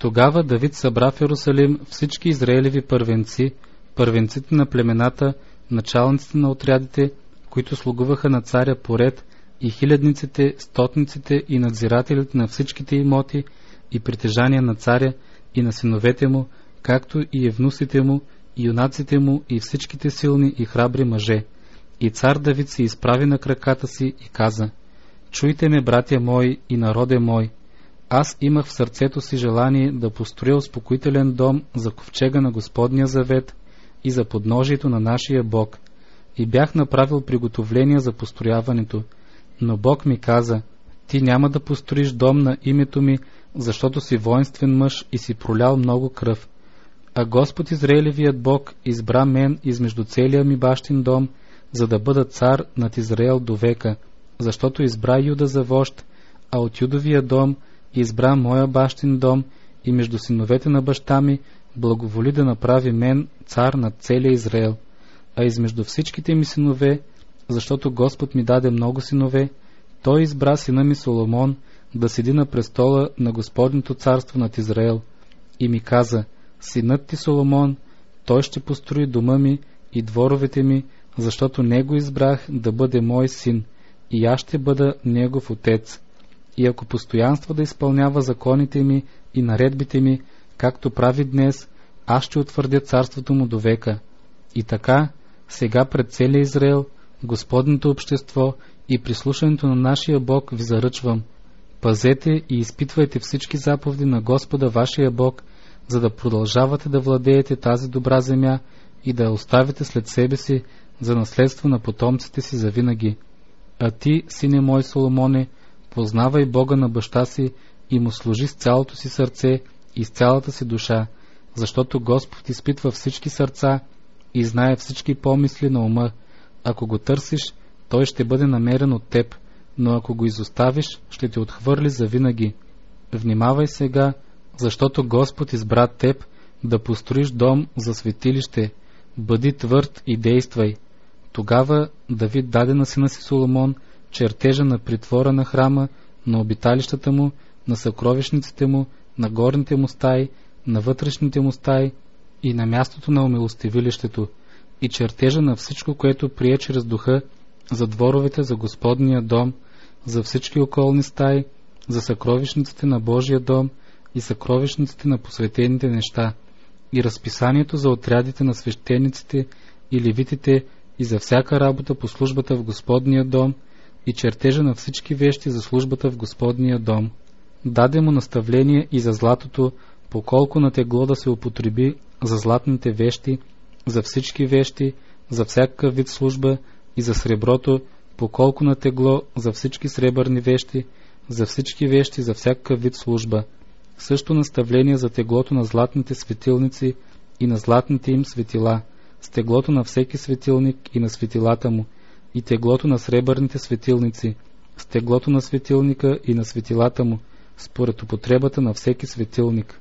Тогава Давид събра в Йерусалим всички израелеви първенци, първенците на племената, началниците на отрядите, които слугуваха на царя поред, и хилядниците, стотниците и надзирателите на всичките имоти и притежания на царя и на синовете му, както и евнусите му, и юнаците му, и всичките силни и храбри мъже. И цар Давид се изправи на краката си и каза: Чуйте ме, братя мои и народе мой. Аз имах в сърцето си желание да построя успокоителен дом за ковчега на Господния завет и за подножието на нашия Бог. И бях направил приготовления за построяването. Но Бог ми каза: Ти няма да построиш дом на името ми, защото си воинствен мъж и си пролял много кръв. А Господ Израилевият Бог избра мен измежду целия ми бащин дом, за да бъда цар над Израел до века, защото избра Юда за вожд, а от Юдовия дом избра моя бащин дом и между синовете на баща ми благоволи да направи мен цар над целия Израел. А измежду всичките ми синове, защото Господ ми даде много синове, той избра сина ми Соломон да седи на престола на Господното царство над Израел. И ми каза: Синът ти Соломон, той ще построи дома ми и дворовете ми, защото него избрах да бъде мой син, и аз ще бъда негов отец. И ако постоянства да изпълнява законите ми и наредбите ми, както прави днес, аз ще утвърдя царството му до века. И така, сега пред целия Израел, Господното общество и прислушането на нашия Бог ви заръчвам: пазете и изпитвайте всички заповеди на Господа вашия Бог, за да продължавате да владеете тази добра земя и да я оставите след себе си за наследство на потомците си завинаги. А ти, сине мой Соломоне, познавай Бога на баща си и му служи с цялото си сърце и с цялата си душа, защото Господ изпитва всички сърца и знае всички помисли на ума. Ако го търсиш, той ще бъде намерен от теб, но ако го изоставиш, ще те отхвърли завинаги. Внимавай сега, защото Господ избра теб да построиш дом за светилище. Бъди твърд и действай. Тогава Давид даде на сина си Соломон чертежа на притвора на храма, на обиталищата му, на съкровищниците му, на горните му стаи, на вътрешните му стаи и на мястото на умилостивилището, и чертежа на всичко, което прие чрез духа, за дворовете за Господния дом, за всички околни стаи, за съкровищниците на Божия дом и съкровищниците на посветените неща, и разписанието за отрядите на свещениците и левитите и за всяка работа по службата в Господния дом, и чертежа на всички вещи за службата в Господния дом. Даде му наставление и за златото, по колко на тегло да се употреби за златните вещи, за всички вещи, за всякакъв вид служба, и за среброто, по колко на тегло за всички сребърни вещи, за всички вещи за всякакъв вид служба. Също наставление за теглото на златните светилници и на златните им светила, с теглото на всеки светилник и на светилата му, и теглото на сребърните светилници, с теглото на светилника и на светилата му, според употребата на всеки светилник.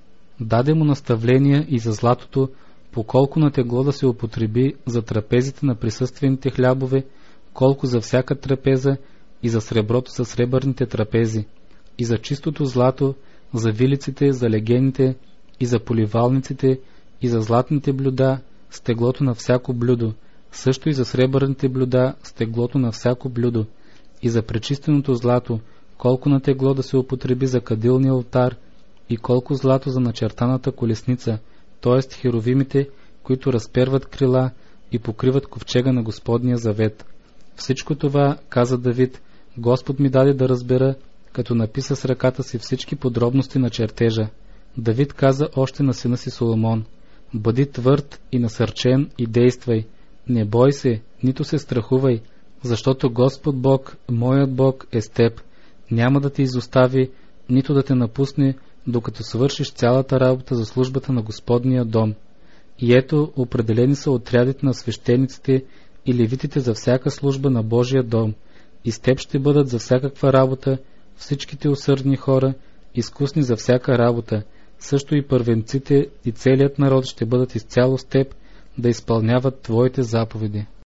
Даде му наставления и за златото, по колко на тегло да се употреби за трапезите на присъствените хлябове, колко за всяка трапеза, и за среброто със сребърните трапези, и за чистото злато, за вилиците, за легените, и за поливалниците, и за златните блюда, с теглото на всяко блюдо, също и за сребърните блюда, с теглото на всяко блюдо, и за пречистеното злато, колко на тегло да се употреби за кадилния олтар, и колко злато за начертаната колесница, т.е. херовимите, които разперват крила и покриват ковчега на Господния завет. Всичко това, каза Давид, Господ ми даде да разбера, като написа с ръката си всички подробности на чертежа. Давид каза още на сина си Соломон: бъди твърд и насърчен и действай. Не бой се, нито се страхувай, защото Господ Бог, моят Бог, е с теб. Няма да те изостави, нито да те напусне, докато свършиш цялата работа за службата на Господния дом. И ето, определени са отрядите на свещениците и левитите за всяка служба на Божия дом, и с теб ще бъдат за всякаква работа всичките усърдни хора, изкусни за всяка работа, също и първенците и целият народ ще бъдат изцяло с теб да изпълняват твоите заповеди.